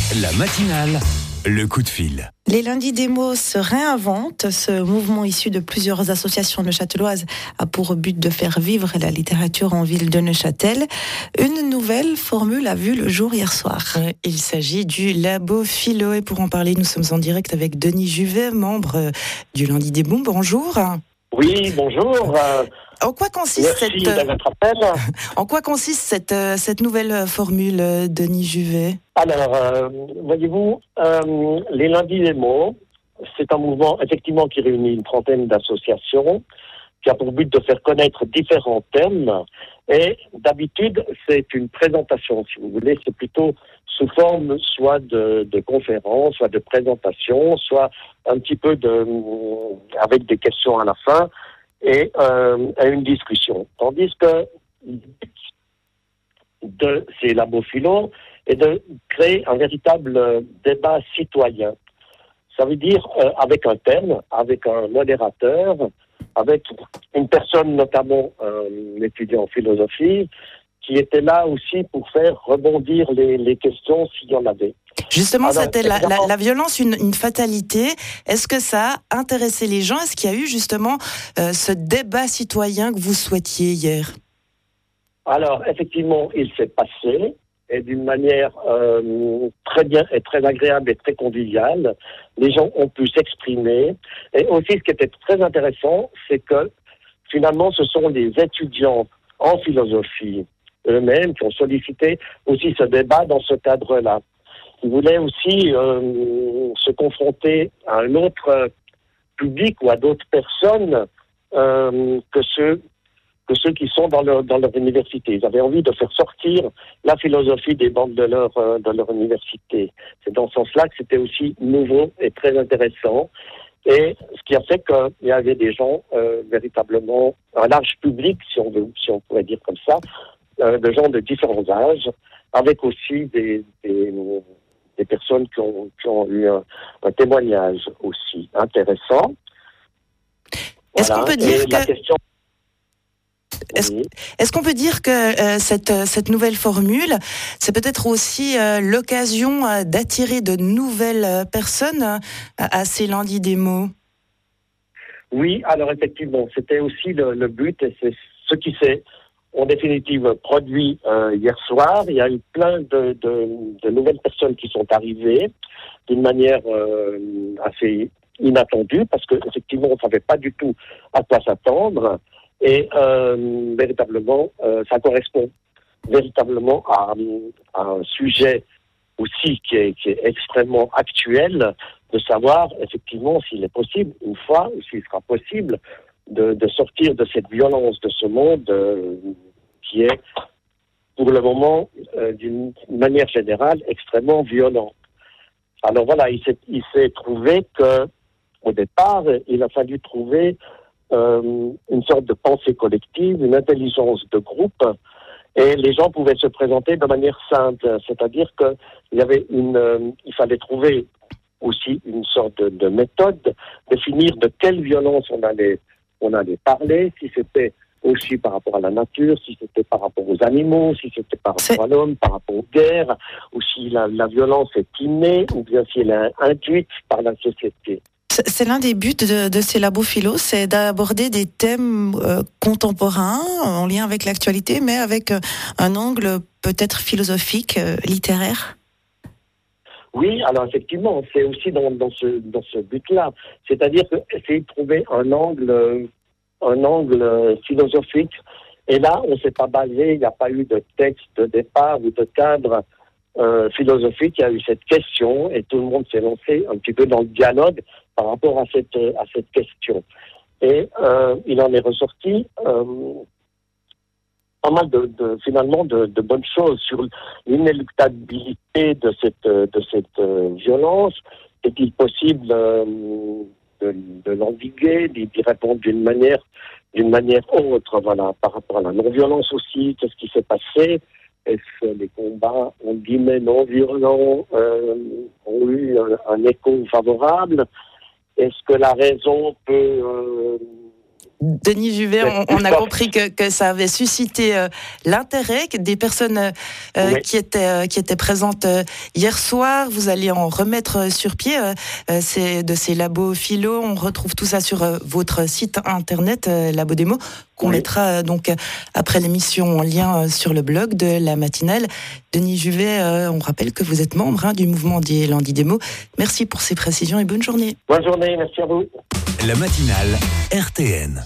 La matinale, le coup de fil. Les lundis démos se réinventent. Ce mouvement issu de plusieurs associations neuchâteloises a pour but de faire vivre la littérature en ville de Neuchâtel. Une nouvelle formule a vu le jour hier soir. Il s'agit du Labo Philo et pour en parler, nous sommes en direct avec Denis Juvet, membre du Lundi des Bons. Bonjour. Oui, bonjour. En quoi consiste Merci de votre appel. En quoi consiste cette nouvelle formule, Denis Juvet ? Alors, voyez-vous, les lundis des mots, c'est un mouvement effectivement qui réunit une trentaine d'associations, qui a pour but de faire connaître différents thèmes. Et d'habitude, c'est une présentation, si vous voulez, c'est plutôt sous forme soit de conférence, soit de présentation, soit un petit peu avec des questions à la fin et une discussion. Tandis que de ces labos philo est de créer un véritable débat citoyen. Ça veut dire avec un thème, avec un modérateur, avec une personne, notamment un étudiant en philosophie, qui était là aussi pour faire rebondir les questions s'il y en avait. Justement, Alors, c'était la violence une fatalité. Est-ce que ça a intéressé les gens ? Est-ce qu'il y a eu justement ce débat citoyen que vous souhaitiez hier ? Alors, effectivement, il s'est passé, et d'une manière très bien et très agréable et très conviviale. Les gens ont pu s'exprimer. Et aussi, ce qui était très intéressant, c'est que finalement, ce sont les étudiants en philosophie eux-mêmes qui ont sollicité aussi ce débat dans ce cadre-là. Ils voulaient aussi se confronter à un autre public ou à d'autres personnes que ceux qui sont dans leur université. Ils avaient envie de faire sortir la philosophie des bancs de leur université. C'est dans ce sens-là que c'était aussi nouveau et très intéressant. Et ce qui a fait qu'il y avait des gens véritablement, un large public, si on pourrait dire comme ça, de gens de différents âges, avec aussi des personnes qui ont eu un témoignage aussi intéressant. Est-ce qu'on peut dire la question... Est-ce qu'on peut dire que cette nouvelle formule, c'est peut-être aussi l'occasion d'attirer de nouvelles personnes à ces lundis des mots ? Oui, alors effectivement, c'était aussi le but et c'est ce qui s'est en définitive produit hier soir. Il y a eu plein de nouvelles personnes qui sont arrivées d'une manière assez inattendue parce que effectivement on ne savait pas du tout à quoi s'attendre. Et véritablement, ça correspond véritablement à un sujet aussi qui est extrêmement actuel, de savoir effectivement s'il est possible, une fois, ou s'il sera possible, de sortir de cette violence de ce monde qui est, pour le moment, d'une manière générale, extrêmement violent. Alors voilà, il s'est trouvé que, au départ, il a fallu trouver une sorte de pensée collective, une intelligence de groupe, et les gens pouvaient se présenter de manière simple, c'est-à-dire que il fallait trouver aussi une sorte de méthode, définir de quelle violence on allait parler, si c'était aussi par rapport à la nature, si c'était par rapport aux animaux, si c'était par rapport à l'homme, par rapport aux guerres, ou si la violence est innée, ou bien si elle est induite par la société. C'est l'un des buts de ces labos philo, c'est d'aborder des thèmes contemporains en lien avec l'actualité, mais avec un angle peut-être philosophique, littéraire. Oui, alors effectivement, c'est aussi dans ce but-là. C'est-à-dire essayer de trouver un angle philosophique. Et là, on ne s'est pas basé, il n'y a pas eu de texte de départ ou de cadre philosophique. Il y a eu cette question et tout le monde s'est lancé un petit peu dans le dialogue par rapport à cette question. Et il en est ressorti pas mal finalement de bonnes choses sur l'inéluctabilité de cette violence. Est-il possible de l'endiguer, d'y répondre d'une manière autre, voilà, par rapport à la non-violence aussi, qu'est-ce qui s'est passé? Est-ce que les combats, on guillemets, non violents ont eu un écho favorable? Est-ce que la raison peut Denis Juvet, on a compris que ça avait suscité l'intérêt des personnes qui étaient présentes hier soir. Vous allez en remettre sur pied de ces labos philo. On retrouve tout ça sur votre site internet, Labo Démo, qu'on mettra donc après l'émission en lien sur le blog de la matinale. Denis Juvet, on rappelle que vous êtes membre du mouvement des Lundi Démo. Merci pour ces précisions et bonne journée. Bonne journée, merci à vous. La matinale RTN.